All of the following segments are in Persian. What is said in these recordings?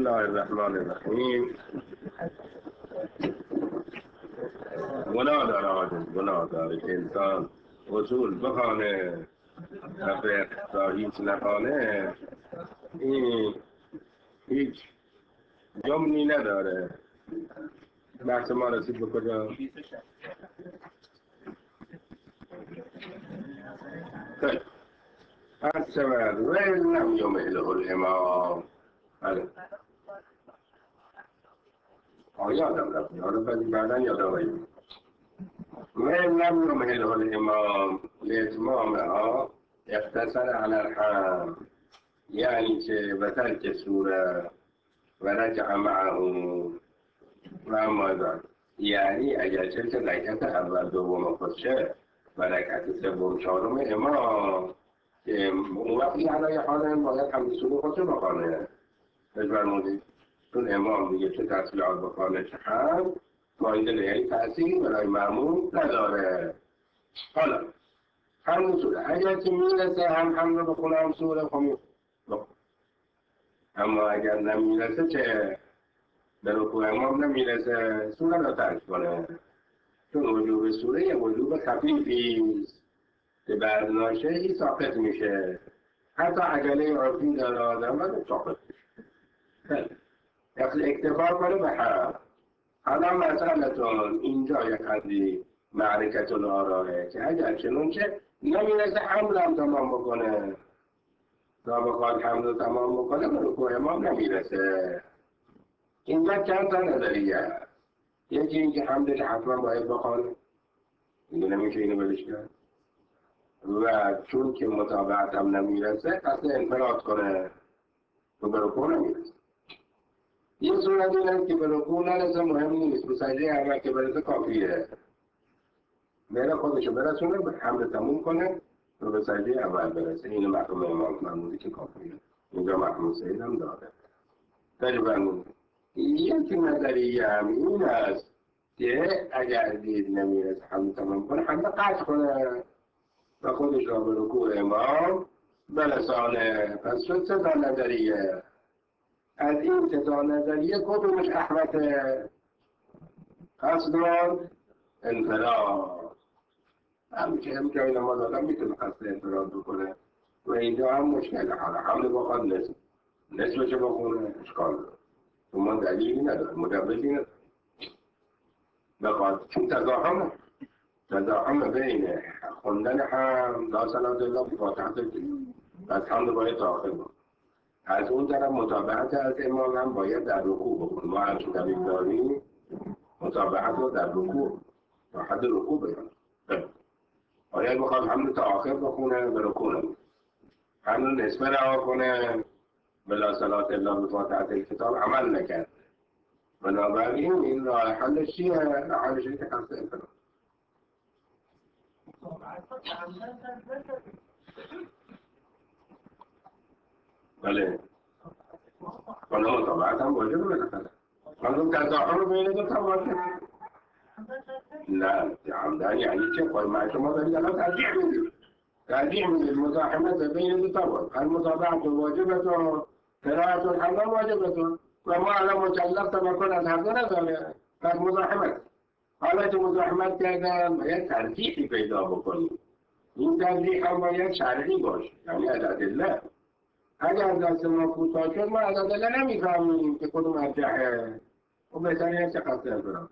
الله الرحمن الرحیم. گناه داره آدم، گناه داره که انسان اصول بخانه و فقه را هیچ نخانه، این هیچ جمعی نداره. بحث ما رسید به کجا؟ خیلی هر شود ویل لم یمهله الامام. بله یادم رفت، بعدا یادم رفت. ویل لم یمهله الامام لاتمامها اقتصر علی الحمد، یعنی که به ترک سوره و رجع معه و اما ذلك، یعنی اگر چه رکعت اول دوم خودشه و رکعت سوم چهارم امام که اون وقت یه علای حال باید هم سوره خودشه بخانه بفرمودید، چون امام دیگه چه تسبیحات بخانه چه هم مایده یعنی تأثیری برای مأموم نداره. حالا همون سوره اگر که میرسه هم رو بخونه هم سوره خب، اما اگر نمیرسه چه؟ به رکوع امام نمیرسه سوره را ترک کنه، چون وجوب سوره یه وجوب خفیفیست که بعد ناشهی ساقط میشه، حتی عجله عرفی داره آدم باید ساقط میشه. اکتفا کنه به هم. حالا مسئلتون اینجا یک قدری معرکت الارائه که اگر چنونچه نمیرسه حمل هم تمام بکنه، تا بخواد حمل رو تمام بکنه به رکوع امام نمیرسه. اینجا چند تا نظریه هست. یکی اینکه حملش حتما باید بخوانه، اینو نمیشه اینو بلش کرد، و چون که مطابقت هم نمیرسه قصد انفراد کنه تو به رکوع نمیرسه. یه صورت این هست که به رکوع نرسه مهم نیست، به سجده اول که برسه کافیه، بره خودشو برسونه به حمل تموم کنه و به سجده اول برسه. اینو مفهوم امام فرموده که کافیه. اینجا مفهوم سید هم داره. خیلی فرموده. یکی نظریه هم این است که اگر دید نمیرسه حمل تموم کنه حمل قطع کنه و خودش را به رکوع امام برسانه. پس شد سه تا نظریه. از این سه تا نظریه کدومش احمده؟ قصد انفراد. همیشه این نماز آدم میتونه قصد انفراد بکنه و اینجا هم مشکل حالا حمل بخواد نصفش بخونه اشکال داره، ما دلیلی نداره، مجوزی نداره بخواد، چون تضاهم بین خوندن هم لا صلاة الا بفاتحة الکتاب، از حمل باید تاخیر بود، از اون طرف متابعت از امام هم باید در رکوع بکن. ما هم که دلیل داریم متابعت رو در رکوع تا حد رکوع بیان. باید بخواد حمل تا آخر بخونه به رکوع نمید، حمل نصفه رها کنه به لا صلاة الا بفاتحة الکتاب عمل نکرد. بنابراین این راه حلش چیه؟ راه حلش اینه که قصد انفراد. بله حالا مطابعت هم واجب بکنه. حالا تضاهم بین دو تا واجب نه عمدن، یعنی چه؟ خواهی من شما دارید الان ترجیح میدید مزاحمت بین دو تا واجب، المطابعت واجبت و قرائت الحمد واجبت و ما الان مکلف تمکن از هر دو نداره، پس مزاحمت. حالا که مزاحمت کردن باید ترجیحی پیدا بکنیم. این ترجیح هم باید شرعی باشه، یعنی از ادله. اگر از دست ما کوتاه شد ما از ادله نمیفهمیم که کدوم ارجحه و بهتره چه قصد انفراد.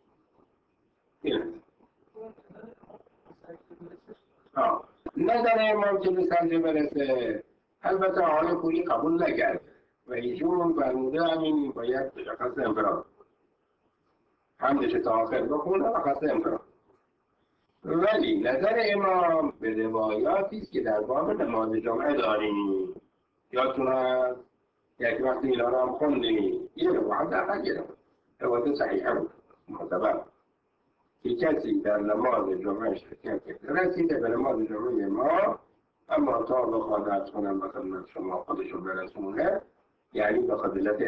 نظر امام که به سجده برسه البته آقای پوری قبول نکرد و ایشون فرموده همین باید قصد انفراد حملش تا آخر بخونه و قصد انفراد. ولی نظر امام به روایاتی است که در باب نماز جمعه داریم، یادتون هست یک وقتی اینا رو هم خوندیم، یه روایت دقیق یه روایت صحیحه بود معتبر که کسی در نماز جمعه شرکت کرده رسیده به نماز جمعه ما، اما تا بخواد از کنم به خدمت شما خودشو برسونه، یعنی به خاطر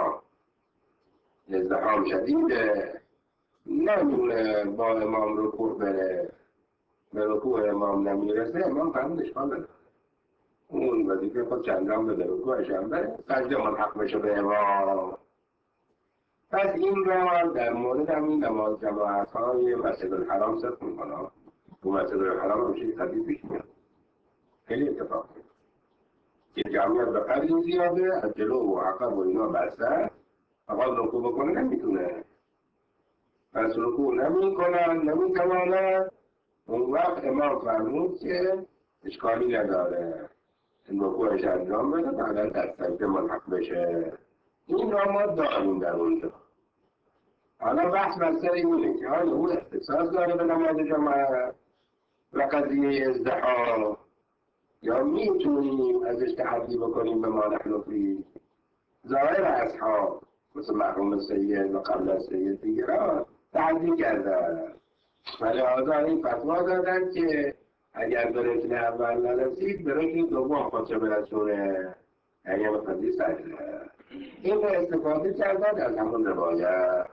ازدحام شدیده نمیونه با امام رکوع بره، به رکوع امام نمیرسه، امام فرمود اشکال نداره، اون وظیفه خود چندان به رکوعش هم بره، سجده ملحق بشه به امام. پس این را در مورد همین نماز جماعت های مسجد الحرام صرف میکنم. تو مسجد الحرام هم چیز طبیعی پیش میاد، خیلی اتفاق میاد که جمعیت به قدری زیاده، از جلو و عقب و اینا بسته، فقط رکوع بکنه نمیتونه، پس رکوع نمیتواند. اون وقت امام فرمود که اشکالی نداره این رکوعش انجام بده، بعدا در سجده ملحق بشه. این را ما داریم در اونجا. حالا بحث بر سر اینه که آیا اون اختصاص داره به نماز جماعت و قضیه ازدحام، یا میتونیم ازش تحدی بکنیم به ما نحن فیه. ظاهر اصحاب مثل مرحوم سید و قبل از سید دیگران تحدی کردن و لحاظا این فتوا دادن که اگر به رکن اول نرسید به رکن دوم خودشو برسونه، یعنی به قضیه سجده. این رو استفاده کردن از همون روایت.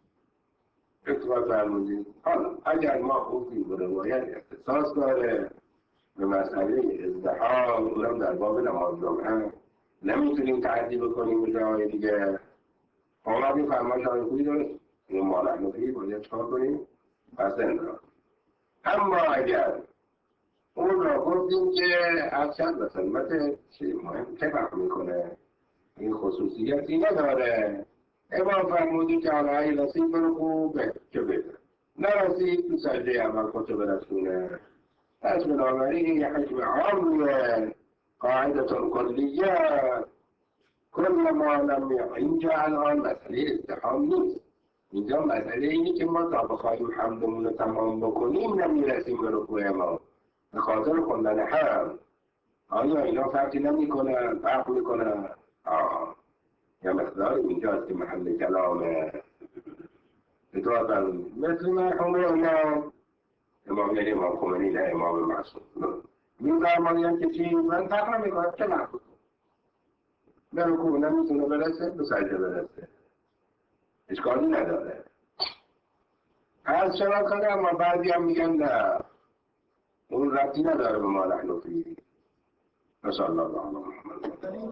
اطلاع فرمودید. حالا اگر ما گفتیم به روایت اختصاص داره به مسئله ازدحام، اونم در باب نماز جمعه، نمیتونیم تعدی بکنیم به جاهای دیگه. آمدی فرمایش های خوبی داشت، این مالحنفی باید چکار کنیم؟ پس را. اما اگر اون را گفتیم که از چند به خدمت چیز مهم که فهم میکنه، این خصوصیتی نداره، امام فرمودی که آنهایی رسید برو خوبه که بده، نرسید تو سجده اول خودشو برسونه. پس بنابراین این یه حکم عامیه، قاعدة کلیه. کل ما لم اینجا الان مسئله ازدحام نیست، اینجا مسئله اینه که ما تا بخواهیم حمدمون رو تمام بکنیم نمیرسیم به رکوع ما به خاطر خوندن حمد. آیا اینا فرقی نمیکنن؟ فرق میکنن. یه مقدار اینجاست که محل کلامه. اطلاعاً مثل مرحوم امام یعنی امام خمینی، نه امام معصوم، می‌فرمایند که چی؟ من فرق نمیکنم چه معصوم به رکوع نمیتونه برسه، به سجده برسه، اشکالی نداره. از چرا کنه، اما بعضی هم میگن نه اون ربطی نداره به ما نحن فیه. نسأل الله علیه محمد.